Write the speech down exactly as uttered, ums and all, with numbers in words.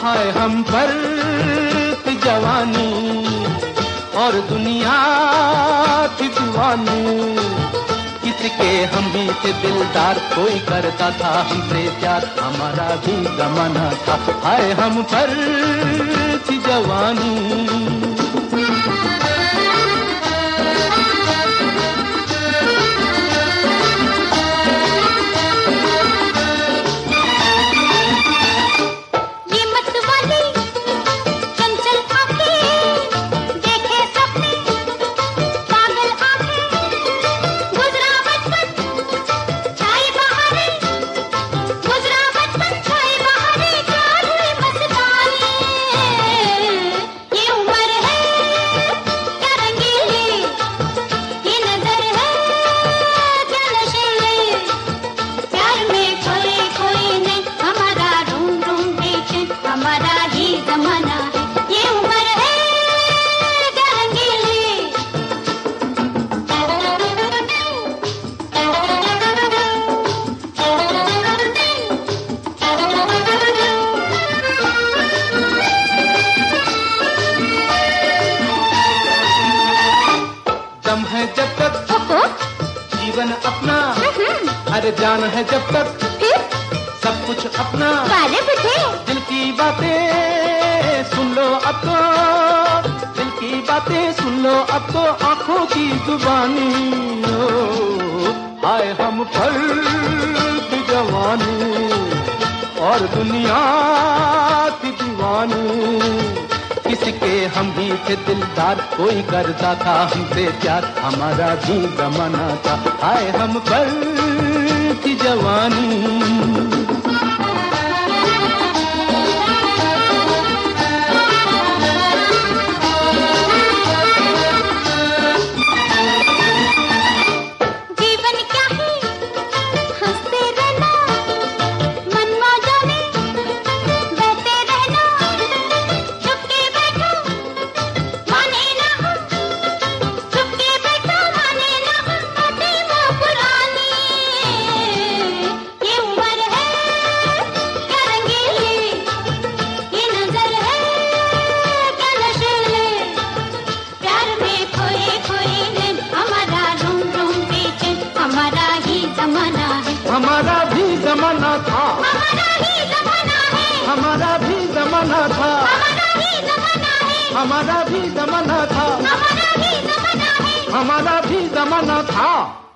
हाय हम पर जवानी और दुनिया थी दीवानी। किसके हम भी थे दिलदार, कोई करता था हमसे प्यार, हमारा भी जमाना था। हाय हम पर थी जवानी। दम है जब तक जीवन अपना, अरे जान है जब तक सब कुछ अपना। दिल की बातें सुन लो अब तो, दिल की बातें सुन लो अब तो, आंखों की जुबानी। हाय हम पर की जवानी और दुनिया की दीवानी। किसके हम भी थे दिलदार, कोई करता था हमसे प्यार, हमारा भी जमाना था। हाय हम पर की जवानी। हमारा भी जमाना था, हमारा ही जमाना है, हमारा भी जमाना था, हमारा ही जमाना है, हमारा भी जमाना था, हमारा ही जमाना है, हमारा भी जमाना था।